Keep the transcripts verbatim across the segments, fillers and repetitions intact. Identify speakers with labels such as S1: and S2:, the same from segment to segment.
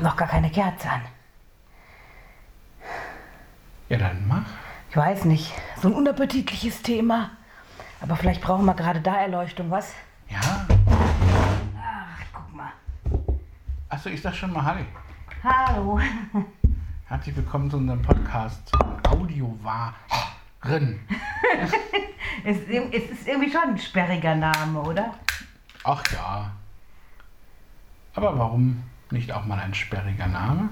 S1: habe noch gar keine Kerze an.
S2: Ja, dann mach.
S1: Ich weiß nicht, so ein unappetitliches Thema. Aber vielleicht brauchen wir gerade da Erleuchtung, was?
S2: Ja.
S1: Ach, guck mal.
S2: Achso, ich sag schon mal Hallo.
S1: Hallo.
S2: Herzlich willkommen zu unserem Podcast Audiowaren.
S1: es, es ist irgendwie schon ein sperriger Name, oder?
S2: Ach ja. Aber warum nicht auch mal ein sperriger Name?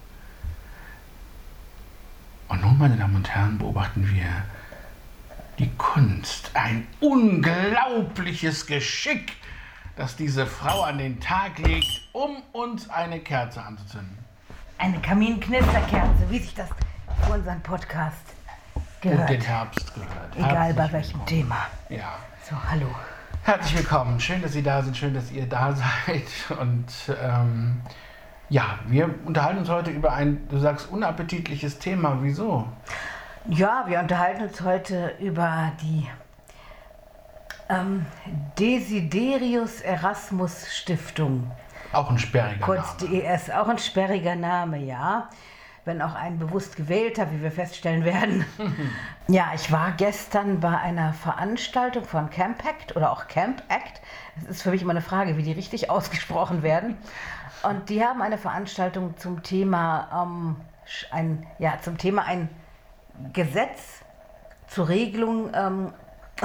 S2: Und nun, meine Damen und Herren, beobachten wir die Kunst, ein unglaubliches Geschick, das diese Frau an den Tag legt, um uns eine Kerze anzuzünden.
S1: Eine Kaminknisterkerze, wie sich das für unseren Podcast gehört.
S2: Und den Herbst gehört.
S1: Egal
S2: Herzlich
S1: bei welchem
S2: willkommen.
S1: Thema.
S2: Ja.
S1: So, hallo.
S2: Herzlich willkommen. Schön, dass Sie da sind. Schön, dass ihr da seid. Und ähm, ja, wir unterhalten uns heute über ein, du sagst, unappetitliches Thema. Wieso?
S1: Ja, wir unterhalten uns heute über die ähm, Desiderius Erasmus Stiftung.
S2: Auch ein sperriger
S1: Kurz
S2: Name.
S1: D E S, auch ein sperriger Name, ja. Wenn auch ein bewusst gewählter, wie wir feststellen werden. Ja, ich war gestern bei einer Veranstaltung von Camp Act oder auch Camp Act. Das ist für mich immer eine Frage, wie die richtig ausgesprochen werden. Und die haben eine Veranstaltung zum Thema, ähm, ein, ja, zum Thema ein Gesetz zur Regelung ähm,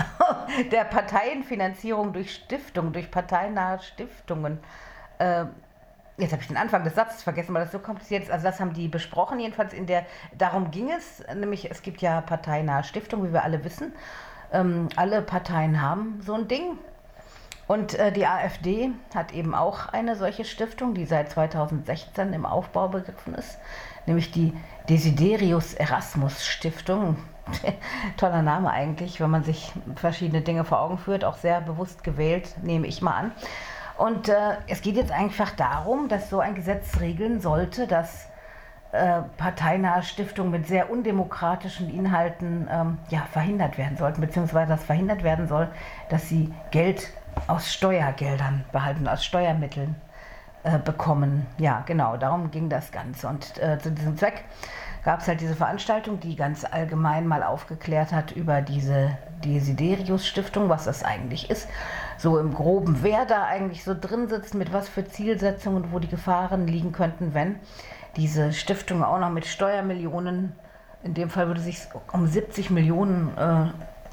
S1: der Parteienfinanzierung durch Stiftungen, durch parteinahe Stiftungen. Äh, Jetzt habe ich den Anfang des Satzes vergessen, weil das so kompliziert ist. Also das haben die besprochen, jedenfalls in der, darum ging es, nämlich es gibt ja parteinahe Stiftungen, wie wir alle wissen. Ähm, alle Parteien haben so ein Ding. Und äh, die AfD hat eben auch eine solche Stiftung, die seit zweitausendsechzehn im Aufbau begriffen ist, nämlich die Desiderius Erasmus Stiftung. Toller Name eigentlich, wenn man sich verschiedene Dinge vor Augen führt, auch sehr bewusst gewählt, nehme ich mal an. Und äh, es geht jetzt einfach darum, dass so ein Gesetz regeln sollte, dass äh, parteinahe Stiftungen mit sehr undemokratischen Inhalten ähm, ja, verhindert werden sollten, beziehungsweise dass verhindert werden soll, dass sie Geld aus Steuergeldern behalten, aus Steuermitteln äh, bekommen. Ja, genau, darum ging das Ganze. Und äh, zu diesem Zweck gab es halt diese Veranstaltung, die ganz allgemein mal aufgeklärt hat über diese Desiderius Stiftung, was das eigentlich ist. So im Groben, wer da eigentlich so drin sitzt, mit was für Zielsetzungen und wo die Gefahren liegen könnten, wenn diese Stiftung auch noch mit Steuermillionen, in dem Fall würde es sich um siebzig Millionen, äh,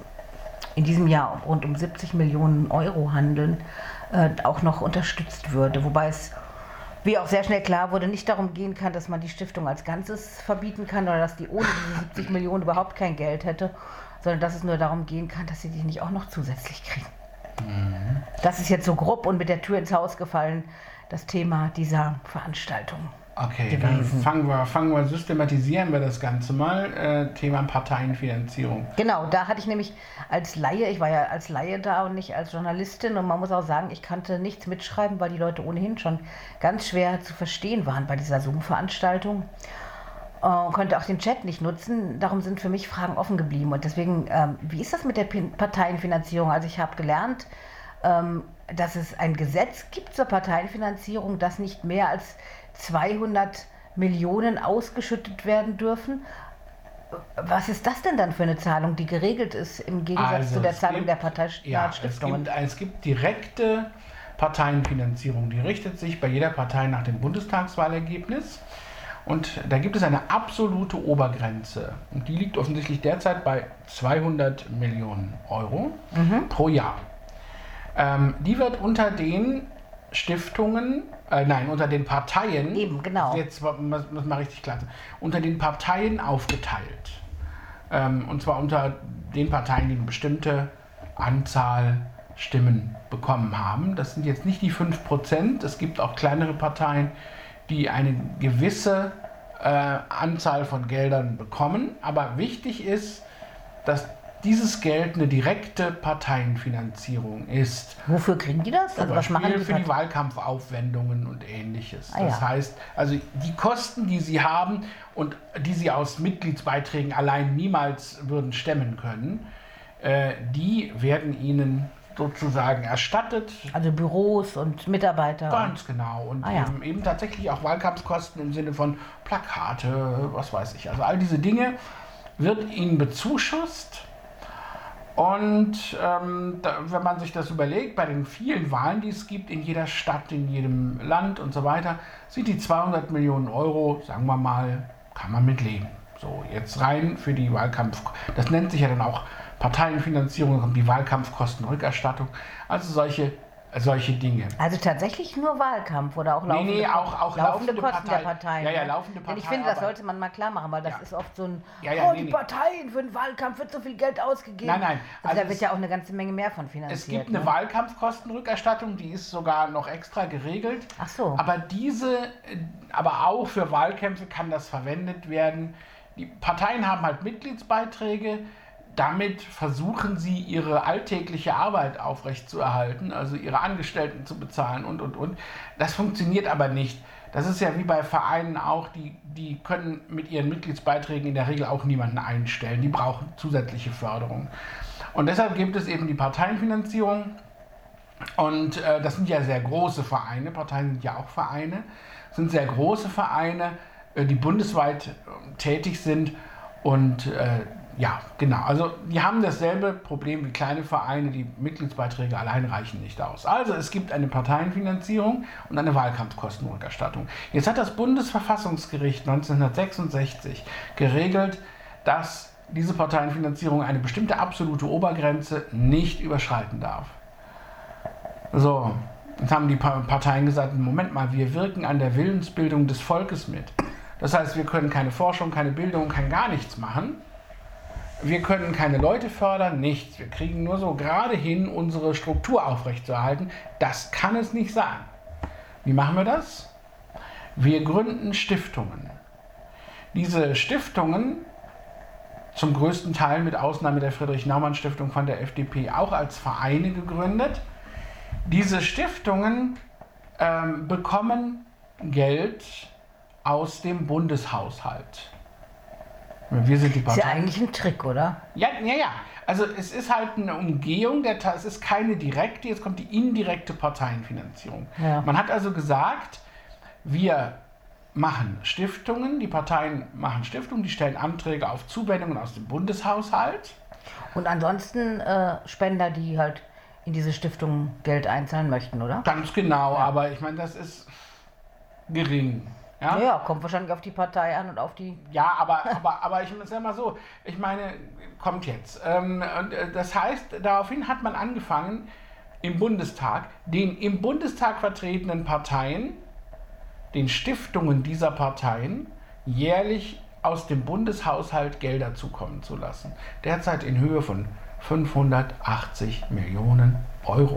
S1: in diesem Jahr rund um siebzig Millionen Euro handeln, äh, auch noch unterstützt würde. Wobei es, wie auch sehr schnell klar wurde, nicht darum gehen kann, dass man die Stiftung als Ganzes verbieten kann oder dass die ohne diese siebzig Millionen überhaupt kein Geld hätte, sondern dass es nur darum gehen kann, dass sie die nicht auch noch zusätzlich kriegen. Mhm. Das ist jetzt so grob und mit der Tür ins Haus gefallen, das Thema dieser Veranstaltung.
S2: Okay, dann fangen wir, fangen wir, systematisieren wir das Ganze mal. Äh, Thema Parteienfinanzierung.
S1: Genau, da hatte ich nämlich als Laie, ich war ja als Laie da und nicht als Journalistin, und man muss auch sagen, ich kannte nichts mitschreiben, weil die Leute ohnehin schon ganz schwer zu verstehen waren bei dieser Zoom-Veranstaltung. Und konnte auch den Chat nicht nutzen. Darum sind für mich Fragen offen geblieben. Und deswegen, ähm, wie ist das mit der Parteienfinanzierung? Also ich habe gelernt, ähm, dass es ein Gesetz gibt zur Parteienfinanzierung, dass nicht mehr als zweihundert Millionen ausgeschüttet werden dürfen. Was ist das denn dann für eine Zahlung, die geregelt ist im Gegensatz
S2: also
S1: zu der Zahlung
S2: gibt,
S1: der Parteistiftungen?
S2: Ja, es, es gibt direkte Parteienfinanzierung. Die richtet sich bei jeder Partei nach dem Bundestagswahlergebnis. Und da gibt es eine absolute Obergrenze. Und die liegt offensichtlich derzeit bei zweihundert Millionen Euro mhm. pro Jahr. Ähm, die wird unter den Stiftungen, äh, nein, unter den Parteien,
S1: eben, genau.
S2: Jetzt muss man mal richtig klar sein, unter den Parteien aufgeteilt. Ähm, und zwar unter den Parteien, die eine bestimmte Anzahl Stimmen bekommen haben. Das sind jetzt nicht die fünf Prozent. Es gibt auch kleinere Parteien, die eine gewisse äh, Anzahl von Geldern bekommen. Aber wichtig ist, dass dieses Geld eine direkte Parteienfinanzierung ist.
S1: Wofür kriegen die das?
S2: Also was machen die für die Wahlkampfaufwendungen und Ähnliches. Ah, das ja. heißt, also die Kosten, die sie haben und die sie aus Mitgliedsbeiträgen allein niemals würden stemmen können, äh, die werden ihnen sozusagen erstattet.
S1: Also Büros und Mitarbeiter.
S2: Ganz genau. Und
S1: ah, ja.
S2: eben, eben tatsächlich auch Wahlkampfkosten im Sinne von Plakate, was weiß ich. Also all diese Dinge wird ihnen bezuschusst. Und ähm, da, wenn man sich das überlegt, bei den vielen Wahlen, die es gibt in jeder Stadt, in jedem Land und so weiter, sind die zweihundert Millionen Euro, sagen wir mal, kann man mit leben. So, jetzt rein für die Wahlkampf, das nennt sich ja dann auch Parteienfinanzierung und die Wahlkampfkostenrückerstattung, also solche, solche Dinge.
S1: Also tatsächlich nur Wahlkampf oder auch laufende,
S2: nee, nee, auch, auch
S1: laufende,
S2: laufende
S1: Kosten
S2: Partei,
S1: der Parteien?
S2: Ja, ja, laufende Partei.
S1: Denn ich finde, das sollte man mal klar machen, weil das
S2: ja.
S1: ist oft so ein,
S2: ja, ja,
S1: oh,
S2: nee,
S1: die
S2: nee.
S1: Parteien für den Wahlkampf wird so viel Geld ausgegeben.
S2: Nein, nein.
S1: Also, also da wird ja auch eine ganze Menge mehr von finanziert.
S2: Es gibt
S1: ne?
S2: eine Wahlkampfkostenrückerstattung, die ist sogar noch extra geregelt.
S1: Ach so.
S2: Aber diese, aber auch für Wahlkämpfe kann das verwendet werden. Die Parteien haben halt Mitgliedsbeiträge. Damit versuchen sie, ihre alltägliche Arbeit aufrechtzuerhalten, also ihre Angestellten zu bezahlen und, und, und. Das funktioniert aber nicht. Das ist ja wie bei Vereinen auch, die, die können mit ihren Mitgliedsbeiträgen in der Regel auch niemanden einstellen. Die brauchen zusätzliche Förderung. Und deshalb gibt es eben die Parteienfinanzierung. Und äh, das sind ja sehr große Vereine. Parteien sind ja auch Vereine. Das sind sehr große Vereine, äh, die bundesweit äh, tätig sind. Und äh, ja, genau. Also die haben dasselbe Problem wie kleine Vereine. Die Mitgliedsbeiträge allein reichen nicht aus. Also es gibt eine Parteienfinanzierung und eine Wahlkampfkostenrückerstattung. Jetzt hat das Bundesverfassungsgericht neunzehnhundertsechsundsechzig geregelt, dass diese Parteienfinanzierung eine bestimmte absolute Obergrenze nicht überschreiten darf. So, jetzt haben die Parteien gesagt, Moment mal, wir wirken an der Willensbildung des Volkes mit. Das heißt, wir können keine Forschung, keine Bildung, kein gar nichts machen. Wir können keine Leute fördern, nichts. Wir kriegen nur so gerade hin, unsere Struktur aufrechtzuerhalten. Das kann es nicht sein. Wie machen wir das? Wir gründen Stiftungen. Diese Stiftungen, zum größten Teil mit Ausnahme der Friedrich-Naumann-Stiftung von der F D P, auch als Vereine gegründet. Diese Stiftungen ähm, bekommen Geld aus dem Bundeshaushalt. Wir sind die Partei.
S1: Ist ja eigentlich ein Trick, oder?
S2: Ja, ja, ja. Also es ist halt eine Umgehung, der, es ist keine direkte, jetzt kommt die indirekte Parteienfinanzierung.
S1: Ja.
S2: Man hat also gesagt, wir machen Stiftungen, die Parteien machen Stiftungen, die stellen Anträge auf Zuwendungen aus dem Bundeshaushalt.
S1: Und ansonsten äh, Spender, die halt in diese Stiftung Geld einzahlen möchten, oder?
S2: Ganz genau,
S1: ja.
S2: Aber ich meine, das ist gering. Ja?
S1: Ja, kommt wahrscheinlich auf die Partei an und auf die...
S2: Ja, aber, aber, aber ich sag mal so, ich meine, kommt jetzt. Ähm, und das heißt, daraufhin hat man angefangen, im Bundestag, den im Bundestag vertretenen Parteien, den Stiftungen dieser Parteien, jährlich aus dem Bundeshaushalt Gelder zukommen zu lassen. Derzeit in Höhe von fünfhundertachtzig Millionen Euro.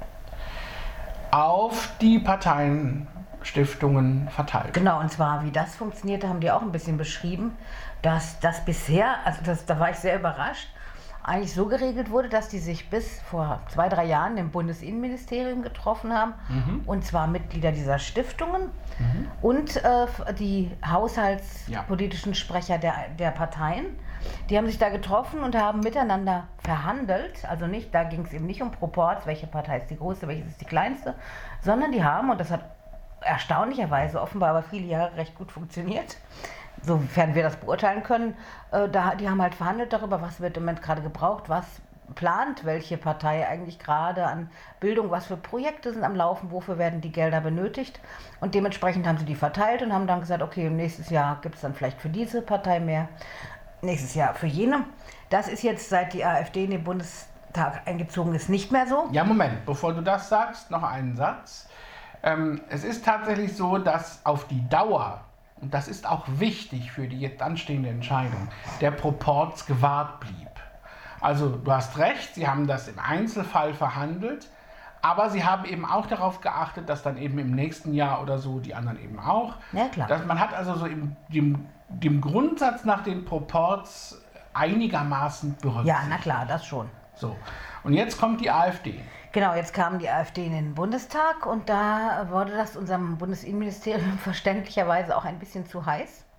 S2: Auf die Parteien... Stiftungen verteilt.
S1: Genau, und zwar, wie das funktioniert, haben die auch ein bisschen beschrieben, dass das bisher, also das, da war ich sehr überrascht, eigentlich so geregelt wurde, dass die sich bis vor zwei, drei Jahren im Bundesinnenministerium getroffen haben, mhm. und zwar Mitglieder dieser Stiftungen mhm. und äh, die haushaltspolitischen ja. Sprecher der, der Parteien. Die haben sich da getroffen und haben miteinander verhandelt, also nicht, da ging es eben nicht um Proports, welche Partei ist die größte, welche ist die kleinste, sondern die haben, und das hat erstaunlicherweise offenbar aber viele Jahre recht gut funktioniert, sofern wir das beurteilen können. Äh, da, die haben halt verhandelt darüber, was wird im Moment gerade gebraucht, was plant welche Partei eigentlich gerade an Bildung, was für Projekte sind am Laufen, wofür werden die Gelder benötigt. Und dementsprechend haben sie die verteilt und haben dann gesagt, okay, nächstes Jahr gibt es dann vielleicht für diese Partei mehr, nächstes Jahr für jene. Das ist jetzt, seit die AfD in den Bundestag eingezogen ist, nicht mehr so.
S2: Ja, Moment, bevor du das sagst, noch einen Satz. Ähm, es ist tatsächlich so, dass auf die Dauer, und das ist auch wichtig für die jetzt anstehende Entscheidung, der Proporz gewahrt blieb. Also du hast recht, sie haben das im Einzelfall verhandelt, aber sie haben eben auch darauf geachtet, dass dann eben im nächsten Jahr oder so die anderen eben auch.
S1: Ja, klar.
S2: Dass man hat also so im, dem, dem Grundsatz nach den Proporz einigermaßen berücksichtigt.
S1: Ja, na klar, das schon.
S2: So, und jetzt kommt die AfD.
S1: Genau, jetzt kam die AfD in den Bundestag und da wurde das unserem Bundesinnenministerium verständlicherweise auch ein bisschen zu heiß.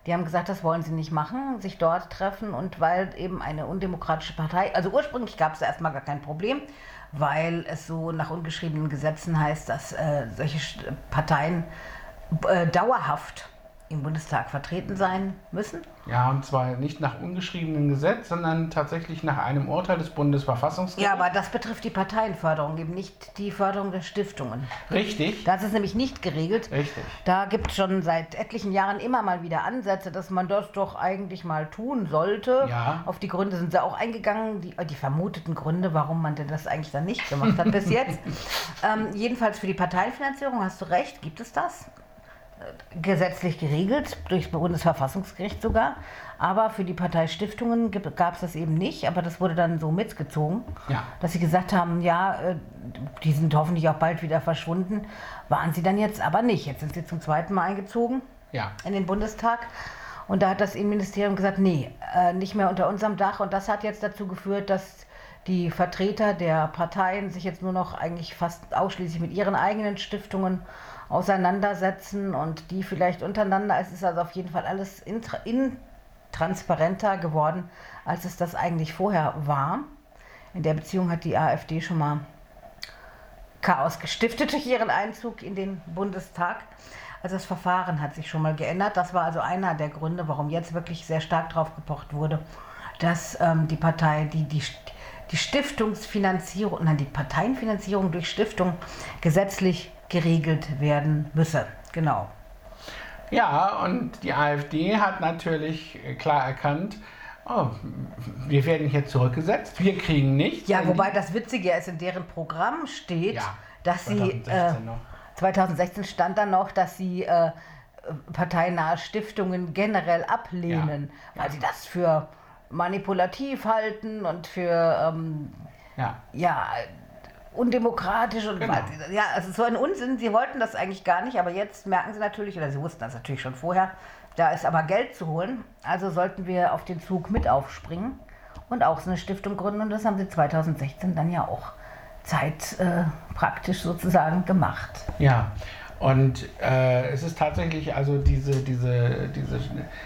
S1: Die haben gesagt, das wollen sie nicht machen, sich dort treffen, und weil eben eine undemokratische Partei, also ursprünglich gab es da erstmal gar kein Problem, weil es so nach ungeschriebenen Gesetzen heißt, dass äh, solche Parteien äh, dauerhaft im Bundestag vertreten sein müssen.
S2: Ja, und zwar nicht nach ungeschriebenem Gesetz, sondern tatsächlich nach einem Urteil des Bundesverfassungsgerichts.
S1: Ja, aber das betrifft die Parteienförderung, eben nicht die Förderung der Stiftungen.
S2: Richtig.
S1: Das ist nämlich nicht geregelt.
S2: Richtig.
S1: Da gibt es schon seit etlichen Jahren immer mal wieder Ansätze, dass man das doch eigentlich mal tun sollte.
S2: Ja.
S1: Auf die Gründe sind sie auch eingegangen, die, die vermuteten Gründe, warum man denn das eigentlich dann nicht gemacht hat bis jetzt. Ähm, jedenfalls für die Parteienfinanzierung, hast du recht, gibt es das. Gesetzlich geregelt, durchs Bundesverfassungsgericht sogar. Aber für die Parteistiftungen gab es das eben nicht. Aber das wurde dann so mitgezogen,
S2: ja.
S1: dass sie gesagt haben, ja, die sind hoffentlich auch bald wieder verschwunden. Waren sie dann jetzt aber nicht. Jetzt sind sie zum zweiten Mal eingezogen
S2: ja.
S1: in den Bundestag. Und da hat das Innenministerium gesagt, nee, nicht mehr unter unserem Dach. Und das hat jetzt dazu geführt, dass die Vertreter der Parteien sich jetzt nur noch eigentlich fast ausschließlich mit ihren eigenen Stiftungen auseinandersetzen und die vielleicht untereinander. Es ist also auf jeden Fall alles intransparenter geworden, als es das eigentlich vorher war. In der Beziehung hat die AfD schon mal Chaos gestiftet durch ihren Einzug in den Bundestag. Also das Verfahren hat sich schon mal geändert. Das war also einer der Gründe, warum jetzt wirklich sehr stark drauf gepocht wurde, dass ähm, die Partei, die, die, die Stiftungsfinanzierung, nein, die Parteienfinanzierung durch Stiftung gesetzlich geregelt werden müsse. Genau.
S2: Ja, und die AfD hat natürlich klar erkannt, oh, wir werden hier zurückgesetzt, wir kriegen nichts.
S1: Ja, wobei das Witzige ist, in deren Programm steht,
S2: ja,
S1: dass sie, äh, zweitausendsechzehn stand dann noch, dass sie äh, parteinahe Stiftungen generell ablehnen, ja. weil sie das für manipulativ halten und für ähm,
S2: ja.
S1: ja undemokratisch und
S2: genau.
S1: ja, also so ein Unsinn. Sie wollten das eigentlich gar nicht, aber jetzt merken sie natürlich, oder sie wussten das natürlich schon vorher, da ist aber Geld zu holen, also sollten wir auf den Zug mit aufspringen und auch so eine Stiftung gründen, und das haben sie zweitausendsechzehn dann ja auch Zeit äh, praktisch sozusagen gemacht.
S2: Ja, und äh, es ist tatsächlich, also diese, diese, diese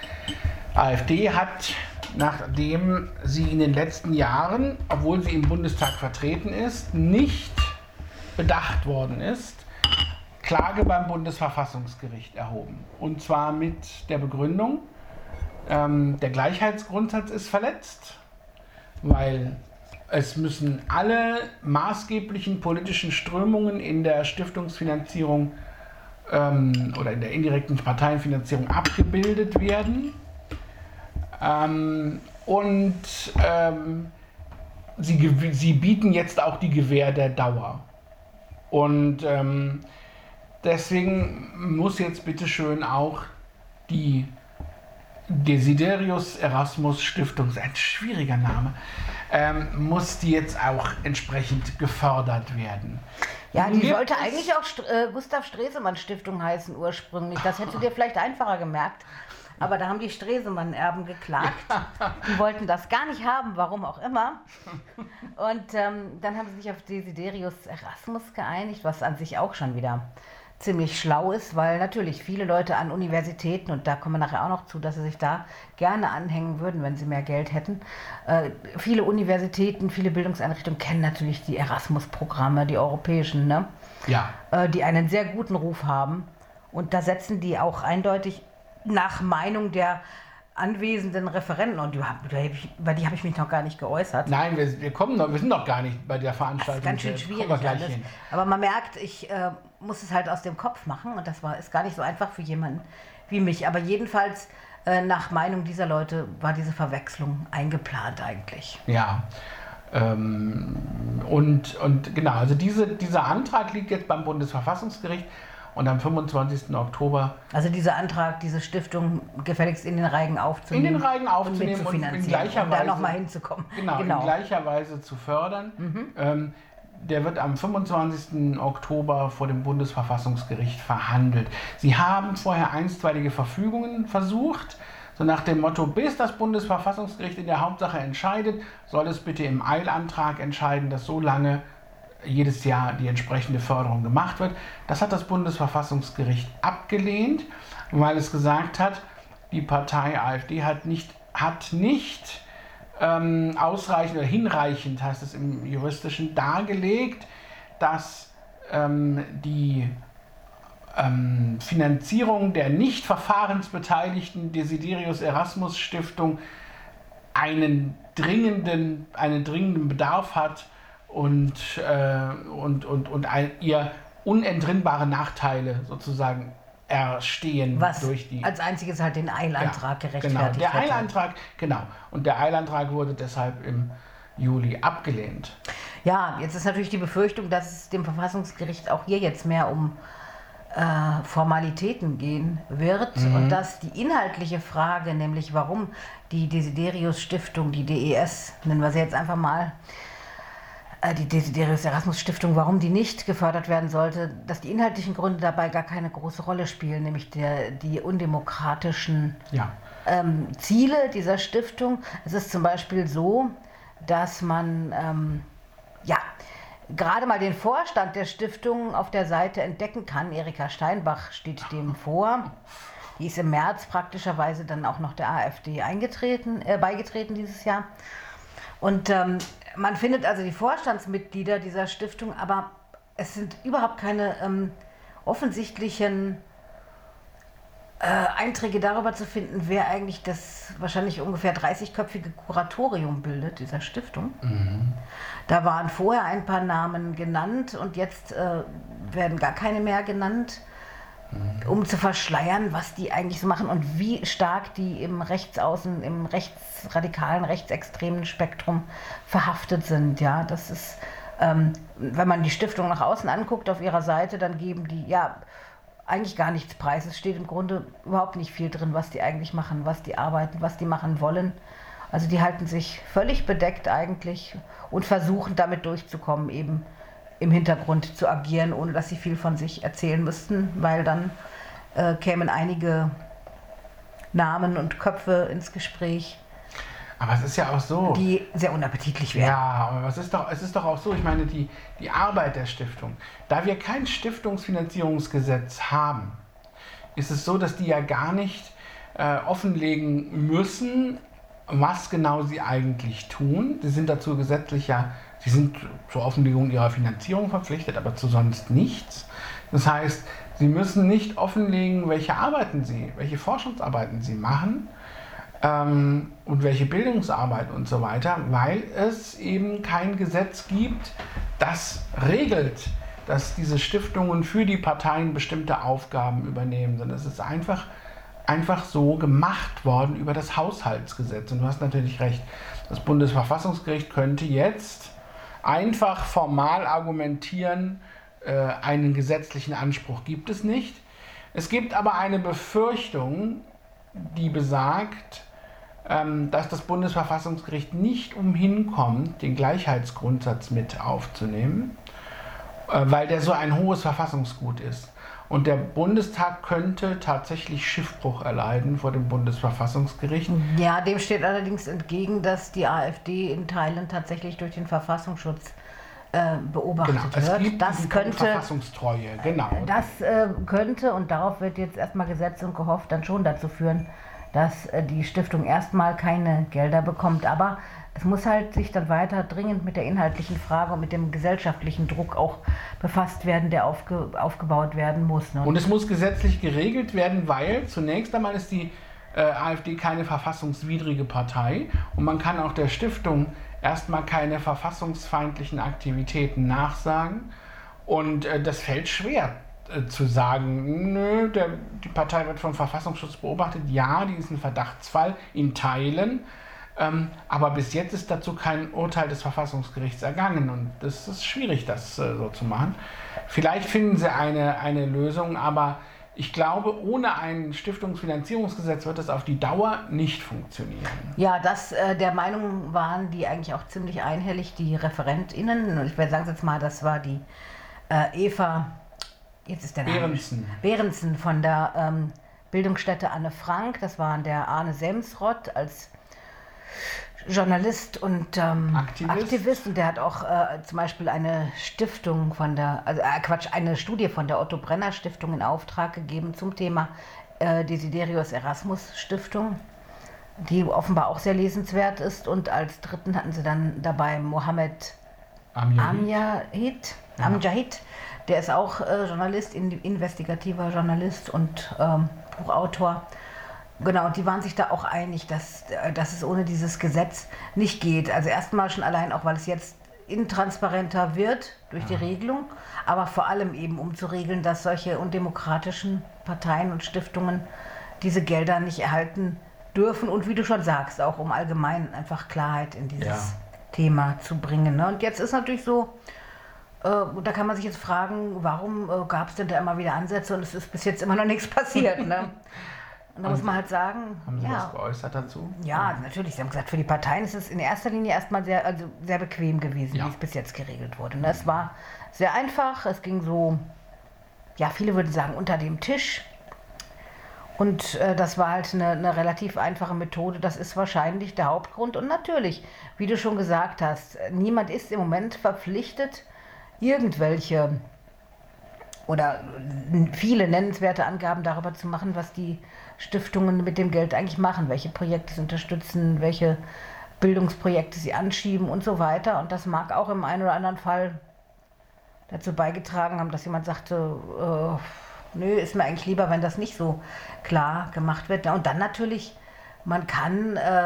S2: AfD hat, nachdem sie in den letzten Jahren, obwohl sie im Bundestag vertreten ist, nicht bedacht worden ist, Klage beim Bundesverfassungsgericht erhoben. Und zwar mit der Begründung, ähm, der Gleichheitsgrundsatz ist verletzt, weil es müssen alle maßgeblichen politischen Strömungen in der Stiftungsfinanzierung ähm, oder in der indirekten Parteienfinanzierung abgebildet werden. Ähm, und ähm, sie, sie bieten jetzt auch die Gewähr der Dauer. Und ähm, deswegen muss jetzt bitteschön auch die Desiderius Erasmus Stiftung, ein schwieriger Name, ähm, muss die jetzt auch entsprechend gefördert werden.
S1: Ja, die sollte eigentlich auch St- äh, Gustav Stresemann Stiftung heißen ursprünglich. Das hättest du dir vielleicht einfacher gemerkt. Aber da haben die Stresemann-Erben geklagt. Die wollten das gar nicht haben, warum auch immer. Und ähm, dann haben sie sich auf Desiderius Erasmus geeinigt, was an sich auch schon wieder ziemlich schlau ist, weil natürlich viele Leute an Universitäten, und da kommen wir nachher auch noch zu, dass sie sich da gerne anhängen würden, wenn sie mehr Geld hätten. Äh, viele Universitäten, viele Bildungseinrichtungen kennen natürlich die Erasmus-Programme, die europäischen, ne?
S2: Ja.
S1: Äh, die einen sehr guten Ruf haben. Und da setzen die auch eindeutig nach Meinung der anwesenden Referenten, und über die habe ich mich noch gar nicht geäußert.
S2: Nein, wir, wir kommen noch, wir sind noch gar nicht bei der Veranstaltung.
S1: Das ist ganz schön schwierig alles. Hin. Aber man merkt, ich äh, muss es halt aus dem Kopf machen, und das war, ist gar nicht so einfach für jemanden wie mich. Aber jedenfalls, äh, nach Meinung dieser Leute, war diese Verwechslung eingeplant eigentlich.
S2: Ja. Ähm, und, und genau, also diese, dieser Antrag liegt jetzt beim Bundesverfassungsgericht. Und am fünfundzwanzigsten Oktober...
S1: Also dieser Antrag, diese Stiftung gefälligst in den Reigen aufzunehmen.
S2: In den Reigen aufzunehmen und, und in gleicher
S1: um
S2: Weise...
S1: da nochmal hinzukommen.
S2: Genau, genau, in gleicher Weise zu fördern. Mhm. Ähm, der wird am fünfundzwanzigsten Oktober vor dem Bundesverfassungsgericht verhandelt. Sie haben vorher einstweilige Verfügungen versucht, so nach dem Motto, bis das Bundesverfassungsgericht in der Hauptsache entscheidet, soll es bitte im Eilantrag entscheiden, dass so lange jedes Jahr die entsprechende Förderung gemacht wird. Das hat das Bundesverfassungsgericht abgelehnt, weil es gesagt hat, die Partei AfD hat nicht, hat nicht ähm, ausreichend oder hinreichend, heißt es im Juristischen, dargelegt, dass ähm, die ähm, Finanzierung der nicht verfahrensbeteiligten Desiderius Erasmus Stiftung einen dringenden, einen dringenden Bedarf hat und, äh, und, und, und ein, ihr unentrinnbare Nachteile sozusagen erstehen.
S1: Was
S2: durch die
S1: als einziges halt den Eilantrag
S2: ja,
S1: gerechtfertigt
S2: genau, der
S1: hätte.
S2: Eilantrag, genau. Und der Eilantrag wurde deshalb im Juli abgelehnt.
S1: Ja, jetzt ist natürlich die Befürchtung, dass es dem Verfassungsgericht auch hier jetzt mehr um äh, Formalitäten gehen wird mhm. und dass die inhaltliche Frage, nämlich warum die Desiderius Stiftung, die D E S, nennen wir sie jetzt einfach mal, äh, die Desiderius Erasmus Stiftung, warum die nicht gefördert werden sollte, dass die inhaltlichen Gründe dabei gar keine große Rolle spielen, nämlich der, die undemokratischen
S2: ja.
S1: ähm, Ziele dieser Stiftung. Es ist zum Beispiel so, dass man ähm, ja, gerade mal den Vorstand der Stiftung auf der Seite entdecken kann. Erika Steinbach steht dem vor. Die ist im März praktischerweise dann auch noch der AfD eingetreten, äh, beigetreten dieses Jahr. Und ähm, man findet also die Vorstandsmitglieder dieser Stiftung, aber es sind überhaupt keine ähm, offensichtlichen äh, Einträge darüber zu finden, wer eigentlich das wahrscheinlich ungefähr dreißigköpfige Kuratorium bildet, dieser Stiftung. Mhm. Da waren vorher ein paar Namen genannt und jetzt äh, werden gar keine mehr genannt, mhm. um zu verschleiern, was die eigentlich so machen und wie stark die im Rechtsaußen, im rechtsradikalen, rechtsextremen Spektrum verhaftet sind. Ja, das ist, ähm, wenn man die Stiftung nach außen anguckt auf ihrer Seite, dann geben die, ja, eigentlich gar nichts preis. Es steht im Grunde überhaupt nicht viel drin, was die eigentlich machen, was die arbeiten, was die machen wollen. Also die halten sich völlig bedeckt eigentlich und versuchen damit durchzukommen, eben im Hintergrund zu agieren, ohne dass sie viel von sich erzählen müssten, weil dann äh, kämen einige Namen und Köpfe ins Gespräch.
S2: Aber es ist ja auch so,
S1: die sehr unappetitlich werden.
S2: Ja, aber es ist doch, es ist doch auch so, ich meine, die, die Arbeit der Stiftung, da wir kein Stiftungsfinanzierungsgesetz haben, ist es so, dass die ja gar nicht äh, offenlegen müssen, was genau sie eigentlich tun. Sie sind dazu gesetzlich ja, sie sind zur Offenlegung ihrer Finanzierung verpflichtet, aber zu sonst nichts. Das heißt, sie müssen nicht offenlegen, welche Arbeiten sie, welche Forschungsarbeiten sie machen, und welche Bildungsarbeit und so weiter, weil es eben kein Gesetz gibt, das regelt, dass diese Stiftungen für die Parteien bestimmte Aufgaben übernehmen, sondern es ist einfach, einfach so gemacht worden über das Haushaltsgesetz. Und du hast natürlich recht, das Bundesverfassungsgericht könnte jetzt einfach formal argumentieren, einen gesetzlichen Anspruch gibt es nicht. Es gibt aber eine Befürchtung, die besagt, dass das Bundesverfassungsgericht nicht umhin kommt, den Gleichheitsgrundsatz mit aufzunehmen, weil der so ein hohes Verfassungsgut ist. Und der Bundestag könnte tatsächlich Schiffbruch erleiden vor dem Bundesverfassungsgericht.
S1: Ja, dem steht allerdings entgegen, dass die AfD in Teilen tatsächlich durch den Verfassungsschutz äh, beobachtet
S2: genau, es
S1: wird.
S2: gibt
S1: Das könnte,
S2: Verfassungstreue, genau.
S1: Das äh, könnte, und darauf wird jetzt erstmal gesetzt und gehofft, dann schon dazu führen, dass äh, die Stiftung erstmal keine Gelder bekommt. Aber es muss halt sich dann weiter dringend mit der inhaltlichen Frage und mit dem gesellschaftlichen Druck auch befasst werden, der aufge, aufgebaut werden muss. Ne?
S2: Und es muss gesetzlich geregelt werden, weil zunächst einmal ist die äh, AfD keine verfassungswidrige Partei und man kann auch der Stiftung erstmal keine verfassungsfeindlichen Aktivitäten nachsagen. Und äh, das fällt schwer äh, zu sagen, nö, der, die Partei wird vom Verfassungsschutz beobachtet. Ja, die ist ein Verdachtsfall in Teilen. Ähm, aber bis jetzt ist dazu kein Urteil des Verfassungsgerichts ergangen. Und das ist schwierig, das äh, so zu machen. Vielleicht finden sie eine, eine Lösung, aber ich glaube, ohne ein Stiftungsfinanzierungsgesetz wird das auf die Dauer nicht funktionieren.
S1: Ja, das äh, der Meinung waren die eigentlich auch ziemlich einhellig, die ReferentInnen. Ich sage jetzt mal, das war die äh, Eva, jetzt ist der Name.
S2: Behrensen.
S1: Behrensen von der ähm, Bildungsstätte Anne Frank. Das war der Arne Semsrott als Journalist und ähm,
S2: Aktivist.
S1: Aktivist. Und der hat auch äh, zum Beispiel eine Stiftung von der, also äh, Quatsch, eine Studie von der Otto Brenner Stiftung in Auftrag gegeben zum Thema äh, Desiderius Erasmus Stiftung, die offenbar auch sehr lesenswert ist. Und als dritten hatten sie dann dabei Mohammed Amjahid, ja. Amjahid, der ist auch äh, Journalist, in, investigativer Journalist und ähm, Buchautor. Genau, und die waren sich da auch einig, dass, dass es ohne dieses Gesetz nicht geht. Also erstmal schon allein auch, weil es jetzt intransparenter wird durch die Regelung, aber vor allem eben, um zu regeln, dass solche undemokratischen Parteien und Stiftungen diese Gelder nicht erhalten dürfen und wie du schon sagst, auch um allgemein einfach Klarheit in dieses ja. Thema zu bringen. Ne? Und jetzt ist natürlich so, äh, da kann man sich jetzt fragen, warum äh, gab es denn da immer wieder Ansätze und es ist bis jetzt immer noch nichts passiert. Ne? Und da muss man halt sagen...
S2: Haben Sie
S1: ja,
S2: was geäußert dazu?
S1: Ja, natürlich. Sie haben gesagt, für die Parteien ist es in erster Linie erstmal sehr, also sehr bequem gewesen, ja. wie es bis jetzt geregelt wurde. Und es war sehr einfach, es ging so, ja, viele würden sagen, unter dem Tisch. Und äh, das war halt eine, eine relativ einfache Methode. Das ist wahrscheinlich der Hauptgrund. Und natürlich, wie du schon gesagt hast, niemand ist im Moment verpflichtet, irgendwelche oder viele nennenswerte Angaben darüber zu machen, was die Stiftungen mit dem Geld eigentlich machen, welche Projekte sie unterstützen, welche Bildungsprojekte sie anschieben und so weiter. Und das mag auch im einen oder anderen Fall dazu beigetragen haben, dass jemand sagte, äh, nö, ist mir eigentlich lieber, wenn das nicht so klar gemacht wird. Und dann natürlich, man kann äh,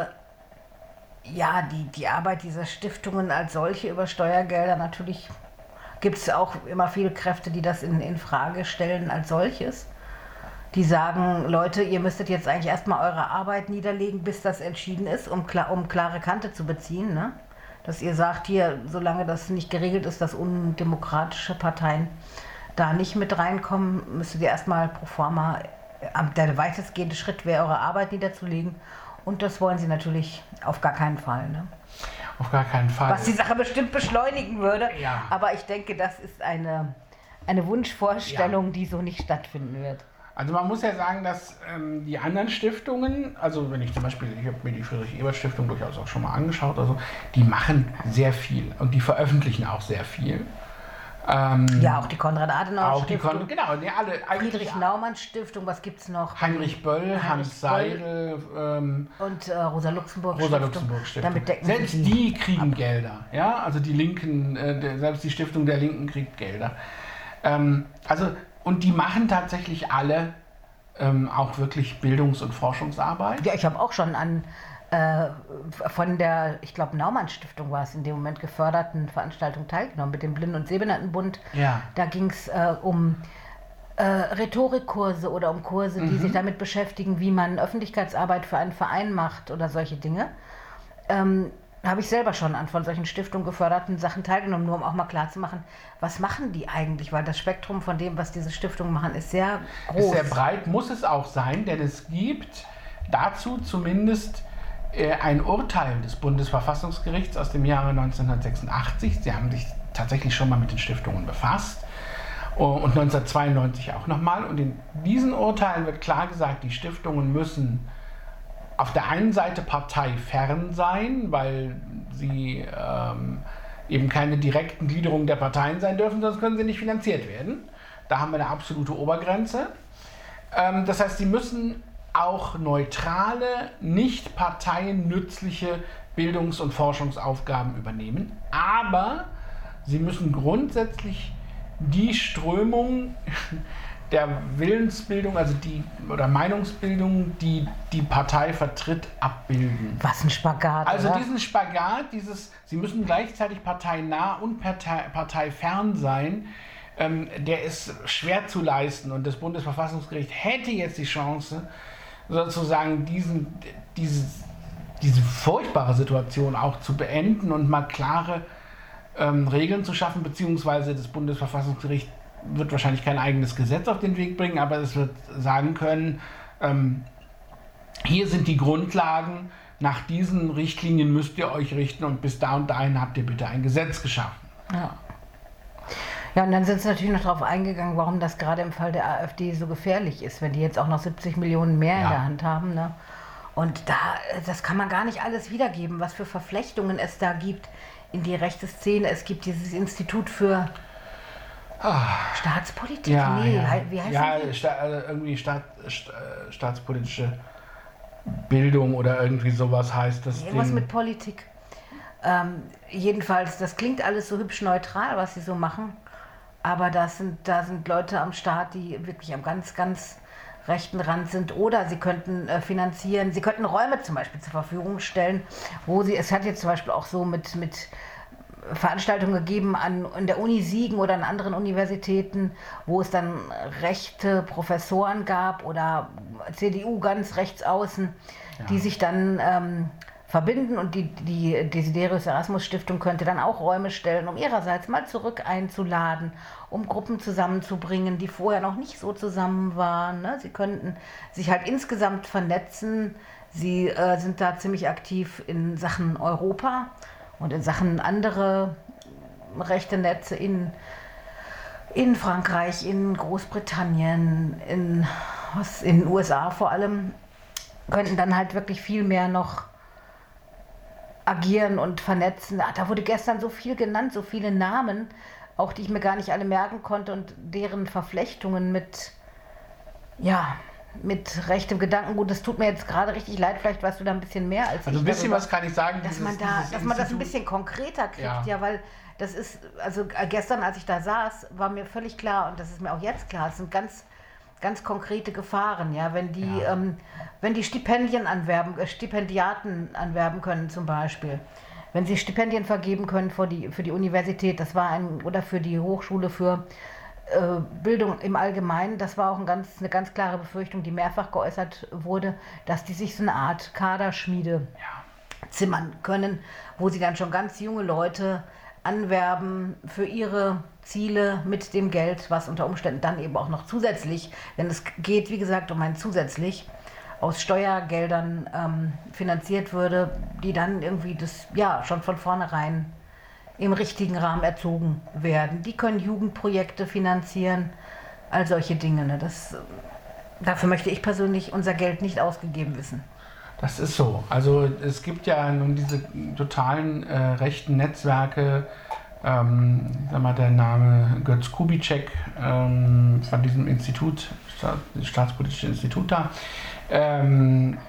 S1: ja die, die Arbeit dieser Stiftungen als solche über Steuergelder natürlich... Gibt es auch immer viele Kräfte, die das in, in Frage stellen als solches. Die sagen, Leute, ihr müsstet jetzt eigentlich erstmal eure Arbeit niederlegen, bis das entschieden ist, um, klar, um klare Kante zu beziehen. Ne? Dass ihr sagt, hier, solange das nicht geregelt ist, dass undemokratische Parteien da nicht mit reinkommen, müsstet ihr erstmal pro forma, der weitestgehende Schritt wäre, eure Arbeit niederzulegen. Und das wollen sie natürlich auf gar keinen Fall. Ne?
S2: Auf gar keinen Fall.
S1: Was die Sache bestimmt beschleunigen würde.
S2: Ja.
S1: Aber ich denke, das ist eine, eine Wunschvorstellung, ja. die so nicht stattfinden wird.
S2: Also man muss ja sagen, dass ähm, die anderen Stiftungen, also wenn ich zum Beispiel, ich habe mir die Friedrich-Ebert-Stiftung durchaus auch schon mal angeschaut, also die machen sehr viel und die veröffentlichen auch sehr viel. Ähm,
S1: ja, auch die Konrad-Adenauer-Stiftung.
S2: Kon- genau, die alle.
S1: Friedrich-Naumann-Stiftung, was gibt es noch?
S2: Heinrich Böll, Heinrich Hans Seidel. Ähm,
S1: und äh, Rosa-Luxemburg-Stiftung.
S2: Rosa-Luxemburg-Stiftung.
S1: Damit decken
S2: selbst
S1: die,
S2: die kriegen ab. Gelder. Ja? Also die Linken, äh, der, selbst die Stiftung der Linken kriegt Gelder. Ähm, also, und die machen tatsächlich alle ähm, auch wirklich Bildungs- und Forschungsarbeit.
S1: Ja, ich habe auch schon an Äh, von der, ich glaube, Naumann-Stiftung war es in dem Moment, geförderten Veranstaltung teilgenommen mit dem Blinden- und Sehbehindertenbund.
S2: Ja.
S1: Da ging es äh, um äh, Rhetorikkurse oder um Kurse, die mhm. sich damit beschäftigen, wie man Öffentlichkeitsarbeit für einen Verein macht oder solche Dinge. Ähm, habe ich selber schon an von solchen Stiftungen geförderten Sachen teilgenommen, nur um auch mal klarzumachen, was machen die eigentlich? Weil das Spektrum von dem, was diese Stiftungen machen, ist sehr groß.
S2: Ist sehr breit, muss es auch sein, denn es gibt dazu zumindest ein Urteil des Bundesverfassungsgerichts aus dem Jahre neunzehnhundertsechsundachtzig. Sie haben sich tatsächlich schon mal mit den Stiftungen befasst und neunzehnhundertzweiundneunzig auch nochmal. Und in diesen Urteilen wird klar gesagt, die Stiftungen müssen auf der einen Seite parteifern sein, weil sie ähm, eben keine direkten Gliederungen der Parteien sein dürfen, sonst können sie nicht finanziert werden. Da haben wir eine absolute Obergrenze. Ähm, das heißt, sie müssen auch neutrale, nicht parteiennützliche Bildungs- und Forschungsaufgaben übernehmen. Aber sie müssen grundsätzlich die Strömung der Willensbildung, also die oder Meinungsbildung, die die Partei vertritt, abbilden.
S1: Was ein Spagat.
S2: Also
S1: oder?
S2: diesen Spagat, dieses, sie müssen gleichzeitig parteinah und partei, parteifern sein, ähm, der ist schwer zu leisten. Und das Bundesverfassungsgericht hätte jetzt die Chance, sozusagen diesen, diese, diese furchtbare Situation auch zu beenden und mal klare ähm, Regeln zu schaffen, beziehungsweise das Bundesverfassungsgericht wird wahrscheinlich kein eigenes Gesetz auf den Weg bringen, aber es wird sagen können, ähm, hier sind die Grundlagen, nach diesen Richtlinien müsst ihr euch richten und bis da und dahin habt ihr bitte ein Gesetz geschaffen.
S1: Ja. Ja, und dann sind sie natürlich noch darauf eingegangen, warum das gerade im Fall der AfD so gefährlich ist, wenn die jetzt auch noch siebzig Millionen mehr ja. in der Hand haben. Ne? Und da, das kann man gar nicht alles wiedergeben, was für Verflechtungen es da gibt in die rechte Szene. Es gibt dieses Institut für Ah, Staatspolitik?
S2: Ja,
S1: nee,
S2: ja.
S1: wie heißt
S2: ja,
S1: die?
S2: Sta also irgendwie Staat, sta staatspolitische Bildung oder irgendwie sowas heißt das
S1: Irgendwas
S2: Ding.
S1: mit Politik. Ähm, jedenfalls, das klingt alles so hübsch neutral, was sie so machen. Aber das sind, da sind Leute am Start, die wirklich am ganz, ganz rechten Rand sind. Oder sie könnten äh, finanzieren, sie könnten Räume zum Beispiel zur Verfügung stellen, wo sie, es hat jetzt zum Beispiel auch so mit, mit Veranstaltungen gegeben an, an der Uni Siegen oder an anderen Universitäten, wo es dann rechte Professoren gab oder C D U ganz rechts außen, ja. die sich dann ähm, verbinden, und die, die Desiderius Erasmus Stiftung könnte dann auch Räume stellen, um ihrerseits mal zurück einzuladen, um Gruppen zusammenzubringen, die vorher noch nicht so zusammen waren. Ne? Sie könnten sich halt insgesamt vernetzen. Sie äh, sind da ziemlich aktiv in Sachen Europa und in Sachen andere rechte Netze in, in Frankreich, in Großbritannien, in, was, in den U S A vor allem, könnten dann halt wirklich viel mehr noch agieren und vernetzen. Da wurde gestern so viel genannt, so viele Namen, auch die ich mir gar nicht alle merken konnte, und deren Verflechtungen mit, ja, mit rechtem Gedankengut. Das tut mir jetzt gerade richtig leid, vielleicht weißt du da ein bisschen mehr als ich.
S2: Also ein bisschen
S1: darüber,
S2: was kann ich sagen.
S1: Dass
S2: dieses,
S1: man da, dass man das ein
S2: Institut,
S1: bisschen konkreter kriegt, ja.
S2: ja,
S1: weil das ist, also gestern, als ich da saß, war mir völlig klar, und das ist mir auch jetzt klar, es sind ganz ganz konkrete Gefahren, ja, wenn die, ja. ähm, wenn die Stipendien anwerben, äh, Stipendiaten anwerben können zum Beispiel, wenn sie Stipendien vergeben können für die, für die Universität, das war ein, oder für die Hochschule für äh, Bildung im Allgemeinen, das war auch ein ganz, eine ganz klare Befürchtung, die mehrfach geäußert wurde, dass die sich so eine Art Kaderschmiede ja. zimmern können, wo sie dann schon ganz junge Leute anwerben für ihre Ziele mit dem Geld, was unter Umständen dann eben auch noch zusätzlich, denn es geht, wie gesagt, um ein zusätzlich aus Steuergeldern ähm, finanziert würde, die dann irgendwie das, ja, schon von vornherein im richtigen Rahmen erzogen werden. Die können Jugendprojekte finanzieren, all solche Dinge. Ne? Das, dafür möchte ich persönlich unser Geld nicht ausgegeben wissen.
S2: Das ist so. Also es gibt ja nun diese totalen äh, rechten Netzwerke, ähm, sag mal, der Name Götz Kubitschek ähm, von diesem Institut, Staat, Staatspolitische Institut da, ähm,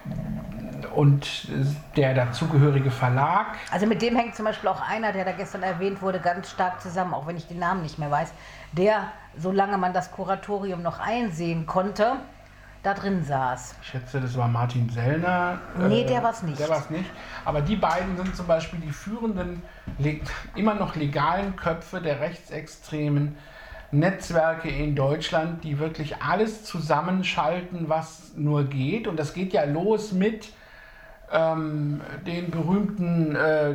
S2: und der dazugehörige Verlag.
S1: Also mit dem hängt zum Beispiel auch einer, der da gestern erwähnt wurde, ganz stark zusammen, auch wenn ich den Namen nicht mehr weiß, der, solange man das Kuratorium noch einsehen konnte, da drin saß.
S2: Ich schätze, das war Martin Sellner.
S1: Nee, der war es nicht.
S2: Der war es nicht. Aber die beiden sind zum Beispiel die führenden, immer noch legalen Köpfe der rechtsextremen Netzwerke in Deutschland, die wirklich alles zusammenschalten, was nur geht. Und das geht ja los mit ähm, den berühmten äh,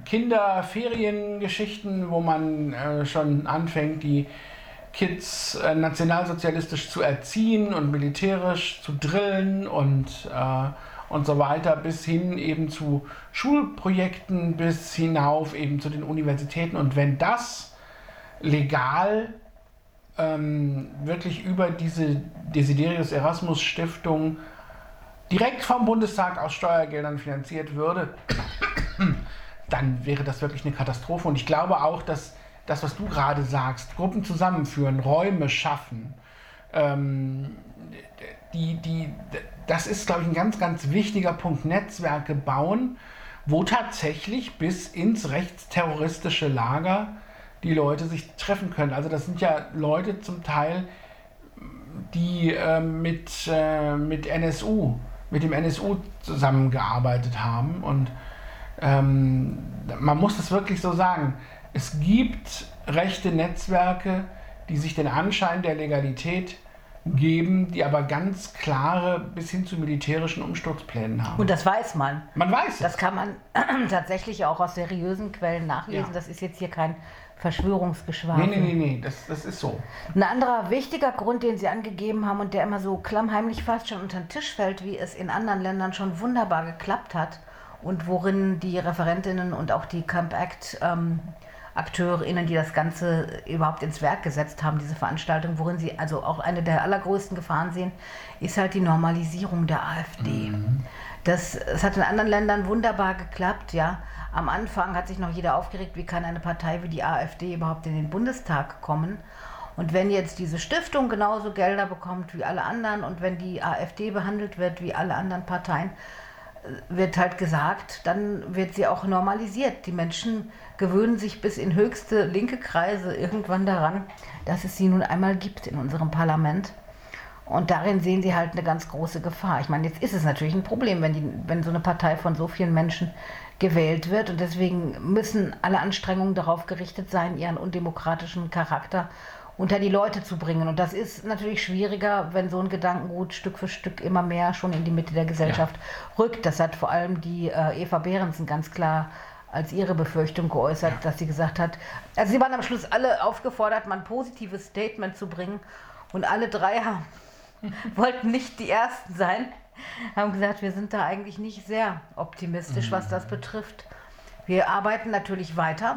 S2: Kinderferiengeschichten, wo man äh, schon anfängt, die Kids äh, nationalsozialistisch zu erziehen und militärisch zu drillen und, äh, und so weiter, bis hin eben zu Schulprojekten, bis hinauf eben zu den Universitäten. Und wenn das legal ähm, wirklich über diese Desiderius Erasmus Stiftung direkt vom Bundestag aus Steuergeldern finanziert würde, dann wäre das wirklich eine Katastrophe. Und ich glaube auch, dass das, was du gerade sagst, Gruppen zusammenführen, Räume schaffen, ähm, die, die, das ist, glaube ich, ein ganz, ganz wichtiger Punkt. Netzwerke bauen, wo tatsächlich bis ins rechtsterroristische Lager die Leute sich treffen können. Also das sind ja Leute zum Teil, die äh, mit, äh, mit N S U, mit dem N S U zusammengearbeitet haben. Und ähm, man muss das wirklich so sagen. Es gibt rechte Netzwerke, die sich den Anschein der Legalität geben, die aber ganz klare bis hin zu militärischen Umsturzplänen haben.
S1: Und das weiß man.
S2: Man weiß es.
S1: Das kann man tatsächlich auch aus seriösen Quellen nachlesen. Ja. Das ist jetzt hier kein Verschwörungsgeschwafel.
S2: Nee, nee, nee, nee. Das, das ist so.
S1: Ein anderer wichtiger Grund, den Sie angegeben haben und der immer so klammheimlich fast schon unter den Tisch fällt, wie es in anderen Ländern schon wunderbar geklappt hat und worin die Referentinnen und auch die Camp Act ähm, AkteurInnen, die das Ganze überhaupt ins Werk gesetzt haben, diese Veranstaltung, worin sie also auch eine der allergrößten Gefahren sehen, ist halt die Normalisierung der AfD. Mhm. Das, das hat in anderen Ländern wunderbar geklappt, ja. Am Anfang hat sich noch jeder aufgeregt, wie kann eine Partei wie die AfD überhaupt in den Bundestag kommen. Und wenn jetzt diese Stiftung genauso Gelder bekommt wie alle anderen und wenn die AfD behandelt wird wie alle anderen Parteien, wird halt gesagt, dann wird sie auch normalisiert. Die Menschen gewöhnen sich bis in höchste linke Kreise irgendwann daran, dass es sie nun einmal gibt in unserem Parlament. Und darin sehen sie halt eine ganz große Gefahr. Ich meine, jetzt ist es natürlich ein Problem, wenn, die, wenn so eine Partei von so vielen Menschen gewählt wird. Und deswegen müssen alle Anstrengungen darauf gerichtet sein, ihren undemokratischen Charakter unter die Leute zu bringen. Und das ist natürlich schwieriger, wenn so ein Gedankengut Stück für Stück immer mehr schon in die Mitte der Gesellschaft ja. rückt. Das hat vor allem die äh, Eva Behrensen ganz klar als ihre Befürchtung geäußert, ja. dass sie gesagt hat, also sie waren am Schluss alle aufgefordert, mal ein positives Statement zu bringen. Und alle drei haben wollten nicht die Ersten sein, haben gesagt, wir sind da eigentlich nicht sehr optimistisch, was das betrifft. Wir arbeiten natürlich weiter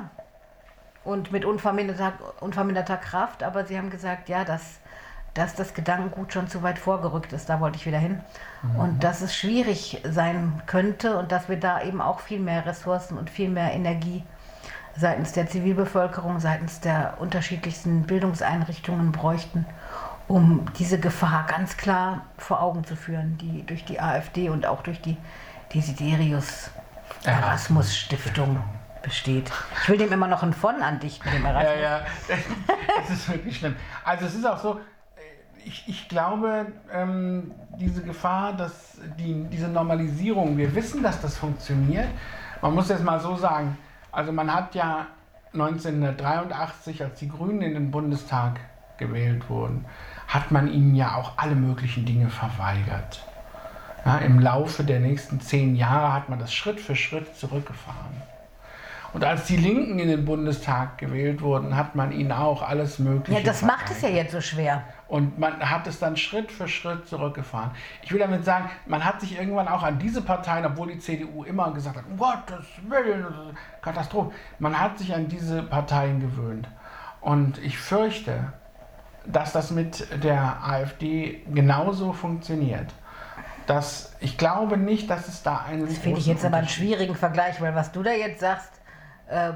S1: und mit unverminderter, unverminderter Kraft, aber sie haben gesagt, ja, dass, dass das Gedankengut schon zu weit vorgerückt ist, da wollte ich wieder hin. Mhm. Und dass es schwierig sein könnte und dass wir da eben auch viel mehr Ressourcen und viel mehr Energie seitens der Zivilbevölkerung, seitens der unterschiedlichsten Bildungseinrichtungen bräuchten, um diese Gefahr ganz klar vor Augen zu führen, die durch die AfD und auch durch die Desiderius Erasmus Stiftung besteht. Ich will dem immer noch ein von andichten, dem Erasmus.
S2: Ja, ja, das ist wirklich schlimm. Also es ist auch so, ich, ich glaube, ähm, diese Gefahr, dass die, diese Normalisierung, wir wissen, dass das funktioniert. Man muss jetzt mal so sagen, also man hat ja neunzehnhundertdreiundachtzig, als die Grünen in den Bundestag gewählt wurden, hat man ihnen ja auch alle möglichen Dinge verweigert. Ja, im Laufe der nächsten zehn Jahre hat man das Schritt für Schritt zurückgefahren. Und als die Linken in den Bundestag gewählt wurden, hat man ihnen auch alles Mögliche
S1: Ja, das
S2: verweigert.
S1: macht es ja jetzt so schwer.
S2: Und man hat es dann Schritt für Schritt zurückgefahren. Ich will damit sagen, man hat sich irgendwann auch an diese Parteien, obwohl die C D U immer gesagt hat, um Gottes Willen, Katastrophe, man hat sich an diese Parteien gewöhnt. Und ich fürchte, dass das mit der AfD genauso funktioniert. Das, ich glaube nicht, dass es da einen
S1: Das finde ich jetzt aber einen schwierigen Vergleich, weil was du da jetzt sagst, äh,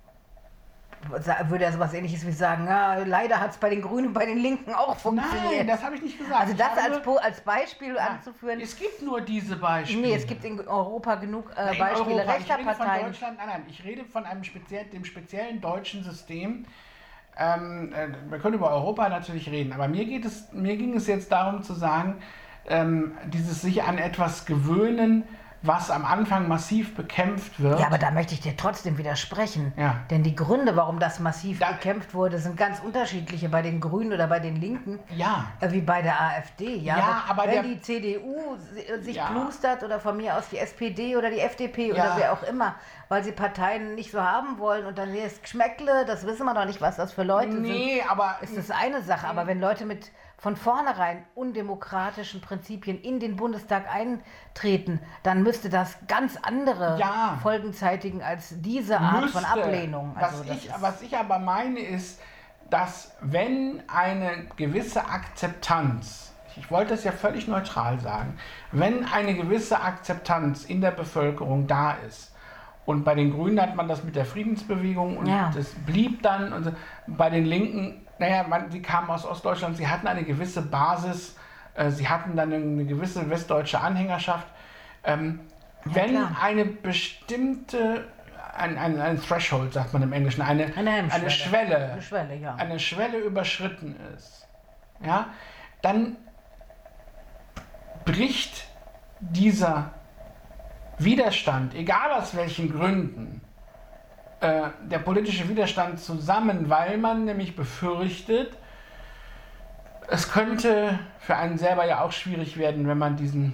S1: würde ja sowas Ähnliches wie sagen, ja, leider hat es bei den Grünen und bei den Linken auch funktioniert.
S2: Nein, das habe ich nicht gesagt.
S1: Also das
S2: habe,
S1: als, als Beispiel ja, anzuführen.
S2: Es gibt nur diese Beispiele.
S1: Nee, es gibt in Europa genug äh,
S2: nein,
S1: Beispiele
S2: Europa.
S1: rechter
S2: ich rede
S1: Parteien.
S2: Von Deutschland, nein, nein, ich rede von einem speziell, dem speziellen deutschen System. Ähm, äh, wir können über Europa natürlich reden, aber mir, geht es, mir ging es jetzt darum zu sagen, ähm, dieses sich an etwas gewöhnen, was am Anfang massiv bekämpft wird.
S1: Ja, aber da möchte ich dir trotzdem widersprechen.
S2: Ja.
S1: Denn die Gründe, warum das massiv
S2: da,
S1: bekämpft wurde, sind ganz unterschiedliche bei den Grünen oder bei den Linken.
S2: Ja.
S1: Äh, wie bei der AfD. Ja,
S2: ja aber
S1: wenn
S2: der,
S1: die C D U sich
S2: ja.
S1: plustert oder von mir aus die S P D oder die F D P
S2: ja.
S1: oder wer auch immer, weil sie Parteien nicht so haben wollen und dann ist Geschmäckle, das wissen wir doch nicht, was das für Leute
S2: nee,
S1: sind.
S2: Nee, aber...
S1: Ist das eine Sache, aber wenn Leute mit von vornherein undemokratischen Prinzipien in den Bundestag eintreten, dann müsste das ganz andere
S2: ja,
S1: Folgen zeitigen als diese Art
S2: müsste.
S1: von Ablehnung.
S2: Also was,
S1: das
S2: ich, was ich aber meine ist, dass wenn eine gewisse Akzeptanz, ich wollte es ja völlig neutral sagen, wenn eine gewisse Akzeptanz in der Bevölkerung da ist, und bei den Grünen hat man das mit der Friedensbewegung und
S1: ja.
S2: das blieb dann, und bei den Linken, naja, man, sie kamen aus Ostdeutschland, sie hatten eine gewisse Basis, äh, sie hatten dann eine, eine gewisse westdeutsche Anhängerschaft. Ähm, ja, wenn klar. eine bestimmte, ein, ein, ein Threshold, sagt man im Englischen, eine,
S1: eine,
S2: eine Schwelle,
S1: eine Schwelle, ja.
S2: eine Schwelle überschritten ist, ja, dann bricht dieser Widerstand, egal aus welchen Gründen, äh, der politische Widerstand zusammen, weil man nämlich befürchtet, es könnte für einen selber ja auch schwierig werden, wenn man diesen,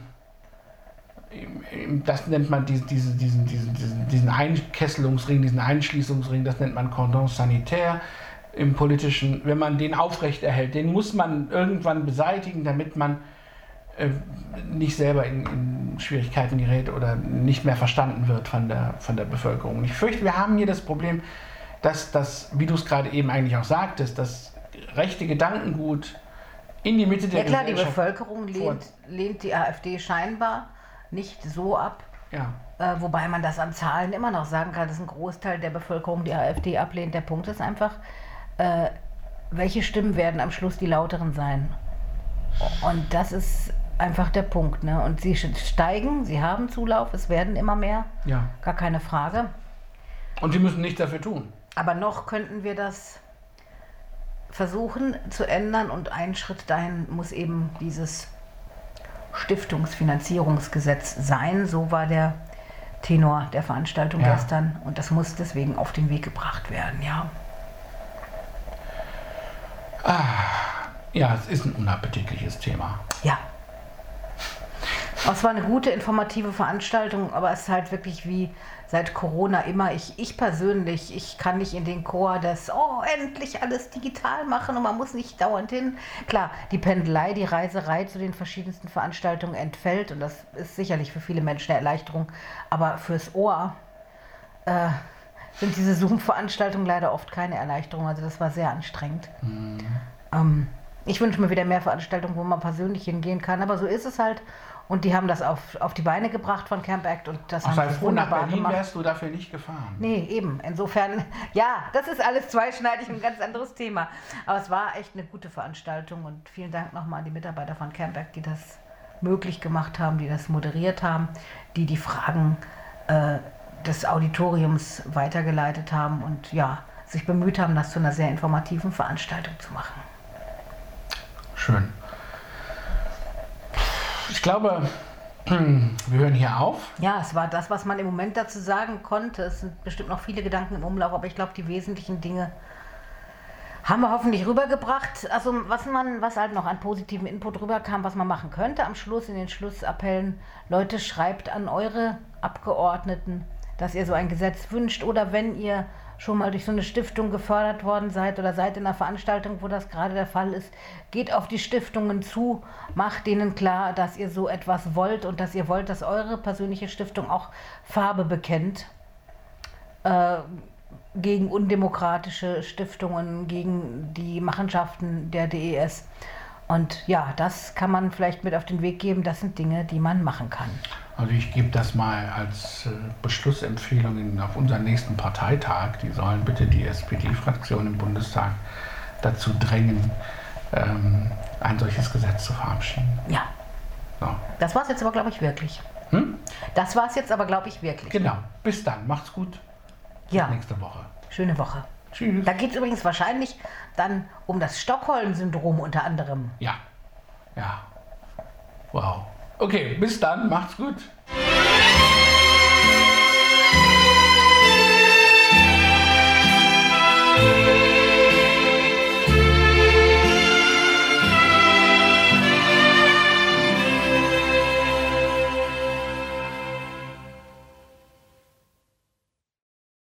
S2: das nennt man diesen, diesen, diesen, diesen, diesen Einkesselungsring, diesen Einschließungsring, das nennt man Cordon sanitaire im politischen, wenn man den aufrechterhält, den muss man irgendwann beseitigen, damit man nicht selber in, in Schwierigkeiten gerät oder nicht mehr verstanden wird von der, von der Bevölkerung. Ich fürchte, wir haben hier das Problem, dass das, wie du es gerade eben eigentlich auch sagtest, das rechte Gedankengut in die Mitte der
S1: ja, klar,
S2: Gesellschaft...
S1: die Bevölkerung lehnt, lehnt die AfD scheinbar nicht so ab,
S2: ja.
S1: äh, wobei man das an Zahlen immer noch sagen kann, dass ein Großteil der Bevölkerung die AfD ablehnt. Der Punkt ist einfach, äh, welche Stimmen werden am Schluss die lauteren sein? Und das ist einfach der Punkt. Ne? Und sie steigen, sie haben Zulauf, es werden immer mehr,
S2: Ja.
S1: gar keine Frage.
S2: Und sie müssen nichts dafür tun.
S1: Aber noch könnten wir das versuchen zu ändern und ein Schritt dahin muss eben dieses Stiftungsfinanzierungsgesetz sein. So war der Tenor der Veranstaltung
S2: Ja.
S1: gestern und das muss deswegen auf den Weg gebracht werden, ja.
S2: Ja, es ist ein unappetitliches Thema.
S1: Ja. Es war eine gute, informative Veranstaltung, aber es ist halt wirklich wie seit Corona immer, ich, ich persönlich, ich kann nicht in den Chor des, oh, endlich alles digital machen und man muss nicht dauernd hin. Klar, die Pendelei, die Reiserei zu den verschiedensten Veranstaltungen entfällt und das ist sicherlich für viele Menschen eine Erleichterung, aber fürs Ohr äh, sind diese Zoom-Veranstaltungen leider oft keine Erleichterung, also das war sehr anstrengend. Mhm. Ähm, ich wünsche mir wieder mehr Veranstaltungen, wo man persönlich hingehen kann, aber so ist es halt. Und die haben das auf, auf die Beine gebracht von Camp Act und das
S2: Ach,
S1: haben
S2: sei
S1: sie
S2: froh, nach
S1: wunderbar
S2: Berlin
S1: gemacht.
S2: wärst du dafür nicht gefahren.
S1: Nee, eben. Insofern, ja, das ist alles zweischneidig, ein ganz anderes Thema. Aber es war echt eine gute Veranstaltung und vielen Dank nochmal an die Mitarbeiter von Camp Act, die das möglich gemacht haben, die das moderiert haben, die die Fragen äh, des Auditoriums weitergeleitet haben und ja, sich bemüht haben, das zu einer sehr informativen Veranstaltung zu machen.
S2: Schön. Ich glaube, wir hören hier auf.
S1: Ja, es war das, was man im Moment dazu sagen konnte. Es sind bestimmt noch viele Gedanken im Umlauf, aber ich glaube, die wesentlichen Dinge haben wir hoffentlich rübergebracht. Also was man, was halt noch an positiven Input rüberkam, was man machen könnte am Schluss in den Schlussappellen. Leute, schreibt an eure Abgeordneten, dass ihr so ein Gesetz wünscht oder wenn ihr schon mal durch so eine Stiftung gefördert worden seid oder seid in einer Veranstaltung, wo das gerade der Fall ist, geht auf die Stiftungen zu, macht denen klar, dass ihr so etwas wollt und dass ihr wollt, dass eure persönliche Stiftung auch Farbe bekennt äh, gegen undemokratische Stiftungen, gegen die Machenschaften der D E S. Und ja, das kann man vielleicht mit auf den Weg geben, das sind Dinge, die man machen kann.
S2: Also ich gebe das mal als äh, Beschlussempfehlung in, auf unseren nächsten Parteitag. Die sollen bitte die S P D-Fraktion im Bundestag dazu drängen, ähm, ein solches Gesetz zu verabschieden.
S1: Ja.
S2: So.
S1: Das war es jetzt aber, glaube ich, wirklich.
S2: Hm?
S1: Das war es jetzt aber, glaube ich, wirklich.
S2: Genau. Bis dann. Macht's gut.
S1: Ja.
S2: Bis nächste Woche.
S1: Schöne Woche.
S2: Tschüss.
S1: Da geht es übrigens wahrscheinlich dann um das Stockholm-Syndrom unter anderem.
S2: Ja. Ja. Wow. Okay, bis dann. Macht's gut.